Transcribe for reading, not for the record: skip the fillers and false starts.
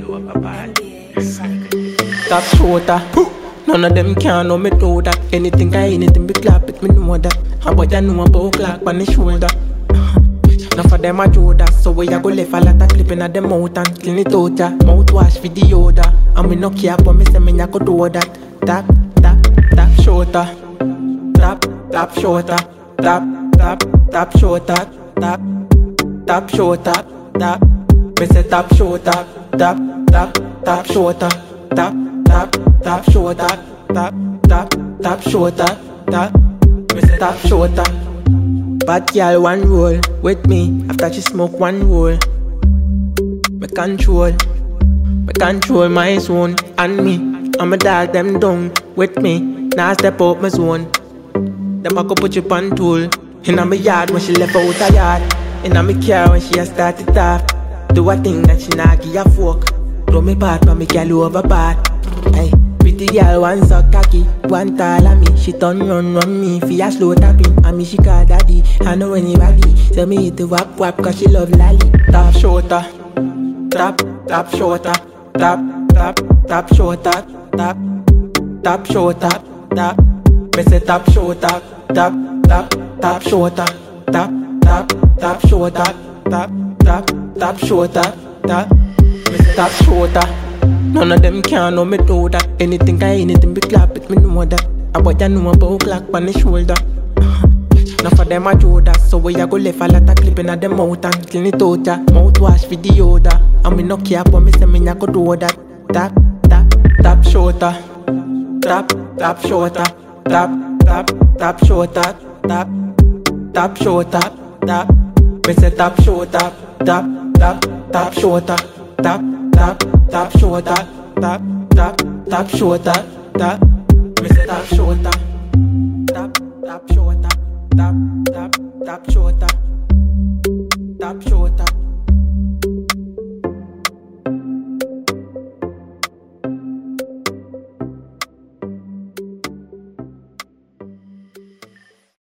Top shooter. None of them can know me do that. Anything be clap it, me know that. How about you know about clock on the shoulder? Enough of them a do that. So we a go left a lot of clipping at them out and clean it out ya. Mouthwash for the odor. And me no care but me say me a go do that. Tap, tap, tap shooter. Tap, tap shooter. Tap, tap, tap shooter. Tap, tap shooter. Tap, me say tap shooter. Tap, tap, tap shooter. Tap, tap, tap shooter. Tap, tap, tap shooter. Tap, me say tap shooter. Bad girl one roll with me after she smoke one roll. Me control my zone and me. I'm a dog them down with me. Now step out my zone. Them a go put you on tool. Inna me yard when she left out her yard. Inna me car when she a start it off. Do a thing that she nah give a fuck. Throw me part but me girl over part. Hey, pretty girl one so cocky, one tall of me. She turn run me for a slow tapping. And me she call daddy, I know anybody. Tell me hit the wap wap cause she love lolly. Tap shorter, tap, tap shorter. Tap, tap, tap shorter. Tap, tap shorter. Tap, me say tap shorter. Tap, tap, tap shorter. Tap, tap, tap shorter. Tap, tap, tap shorter. Tap, me say tap shorter. None of them can know me do that. Anything be clap it, me know that. About you know about clock on the shoulder. Enough of them a do that. So we a go left a lot of clipping at them out and clean it out ya. Mouthwash for the odor. And me no care but me say me a go do that. Tap, tap, tap shorter. Tap, tap shorter. Tap, tap, tap shorter. Tap, tap shorter. Tap, me say tap shorter. Tap, tap, tap shorter. Tap, tap, tap shorter. Tap, tap, tap shorter. Tap, me say tap shorter. Tap, tap shorter. Tap, tap, tap shorter.